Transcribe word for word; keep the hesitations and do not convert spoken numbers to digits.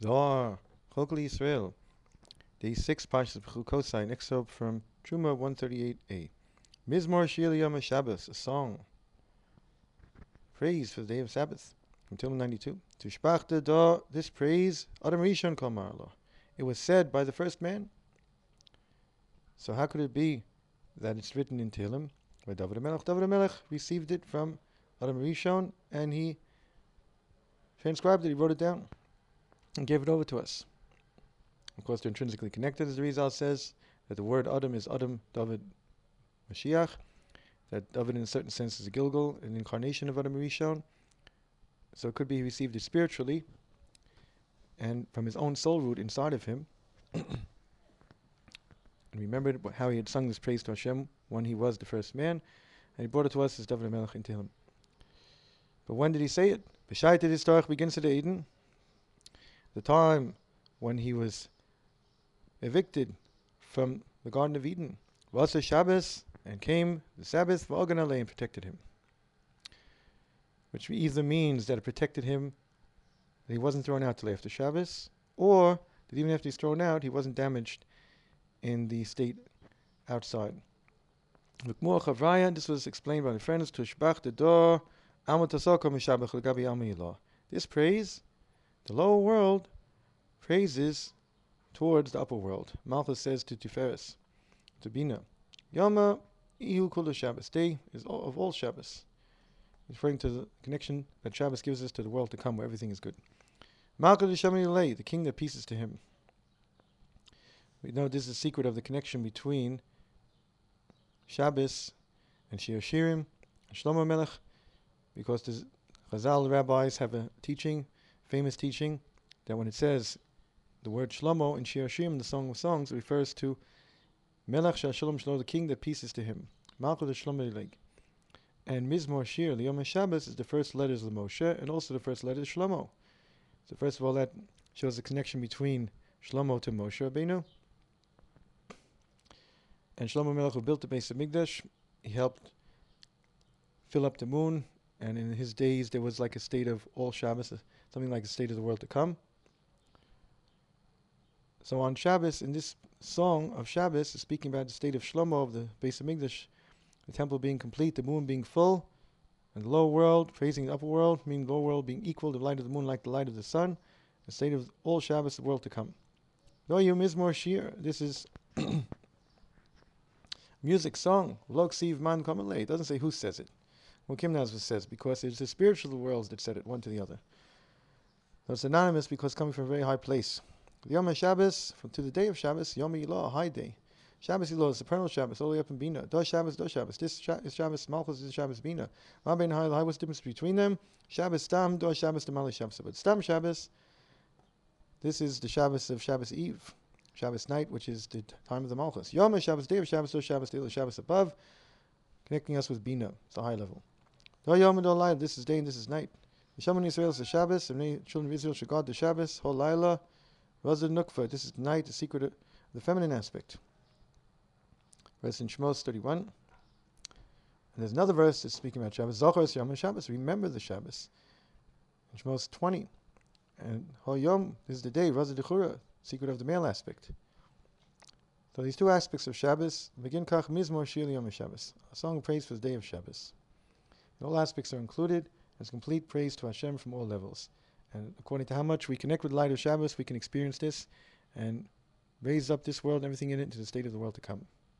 Zohar, Chokli Yisrael, Day six, Parshas B'chukosai, an excerpt from Truma one thirty-eight a. Mizmor Shir Yom HaShabbos, a song, praise for the day of Sabbath, from Tilma ninety-two. Tushpachta da, this praise, Adam Rishon Kol Marlo. It was said by the first man. So how could it be that it's written in Tehillim by David HaMelech? David HaMelech received it from Adam Rishon, and he transcribed it, he wrote it down, and gave it over to us. Of course, they're intrinsically connected, as the Rizal says, that the word Adam is Adam, David, Mashiach, that David in a certain sense is a Gilgal, an incarnation of Adam Rishon. So it could be he received it spiritually, and from his own soul root inside of him, and remembered how he had sung this praise to Hashem when he was the first man, and he brought it to us as David HaMelech in Tehillim. But when did he say it? B'shayt Historach begins at Eden, the time when he was evicted from the Garden of Eden. Vasa Shabbos, and came the Sabbath, V'ogan Alei, and protected him. Which either means that it protected him, that he wasn't thrown out till after Shabbos, or that even after he's thrown out, he wasn't damaged in the state outside. L'kmuach Havraya, this was explained by the friends, Tushbach the door, Amatasoko Mishabach L'gabi Amiylah. This praise, the lower world, praises towards the upper world. Malchus says to Tiferes, to Bina, Yoma Ihu Kulu Shabbos, day is all, of all Shabbos, referring to the connection that Shabbos gives us to the world to come, where everything is good. Malchus Shamilei, the king that pieces to him. We know this is the secret of the connection between Shabbos and Shir Shirim and Shlomo Melech, because the Chazal rabbis have a teaching, famous teaching, that when it says the word Shlomo in Shir Shirim, the Song of Songs, it refers to Melech Shal Shalom Shlomo, the king that pieces to him. Malchus Shlomo Leg. And Mizmor Shir Liyom HaShabbos is the first letters of Moshe, and also the first letter is Shlomo. So first of all, that shows the connection between Shlomo to Moshe Rabbeinu. And Shlomo Melech, who built the Beis HaMikdash, he helped fill up the moon, and in his days there was like a state of all Shabbos, something like a state of the world to come. So on Shabbos, in this song of Shabbos, is speaking about the state of Shlomo, of the Beis HaMikdash, the temple being complete, the moon being full, and the lower world praising the upper world, meaning the lower world being equal, the light of the moon like the light of the sun, the state of all Shabbos, the world to come. Doyu Mizmor Shir, this is music, song, Lok Siv Man Kamalei. It doesn't say who says it. Well, Kim Nazva says, because it's the spiritual worlds that said it, one to the other. So it's anonymous because it's coming from a very high place. The Yom HaShabbos, from to the day of Shabbos, Yom Ilah, a high day. Shabbos Ilah is the supernal Shabbos, all the way up in Bina. Do Shabbos, Do Shabbos. This Sha- is Shabbos, Malchus is Shabbos Bina. Ma Ben Hai, what's the difference between them? Shabbos Stam, Do Shabbos, Damali Shabbos. But Stam Shabbos, this is the Shabbos of Shabbos Eve, Shabbos night, which is the t- time of the Malchus. Yom HaShabbos, day of Shabbos, Do Shabbos, day of Shabbos above, connecting us with Bina. It's a high level. Do Yom and Do Laila, this is day and this is night. Shaman Yisrael is the Shabbos, and the children of Israel should guard the Shabbos, Hol Laila, Razad Nukva, this is the night, the secret of the feminine aspect. Verse in Shmos thirty-one. And there's another verse that's speaking about Shabbos. Zochar Yom Shabbos, remember the Shabbos. In Shmos twenty. And Hol Yom, this is the day, Razad Dechura, secret of the male aspect. So these two aspects of Shabbos begin Kach Mizmor Shir Yom Shabbos, a song of praise for the day of Shabbos. And all aspects are included as complete praise to Hashem from all levels. And according to how much we connect with the light of Shabbos, we can experience this and raise up this world and everything in it to the state of the world to come.